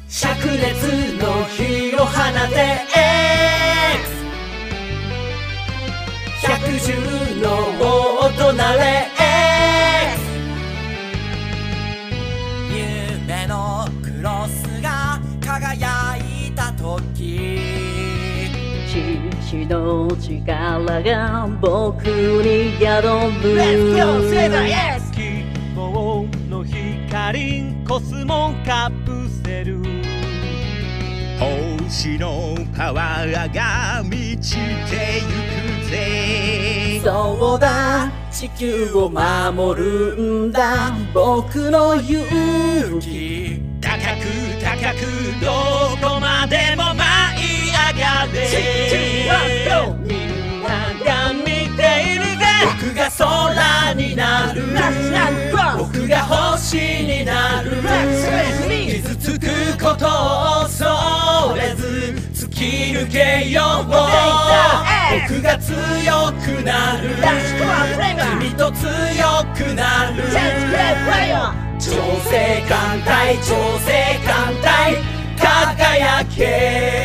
灼熱の火を放て X110 の王となれ夢のクロスが輝いた時父の力が僕に宿る Let's go Caesar yes 希望の光コスモカプセル星のパワーが満ちてゆくぜそうだ地球を守るんだ僕の勇気高く高くどこまでも舞い上がれみんなが見ているぜ僕が空になる僕が星になる傷つくことを恐れず突き抜けよう僕が強くなる君と強くなる調整艦隊調整艦隊輝け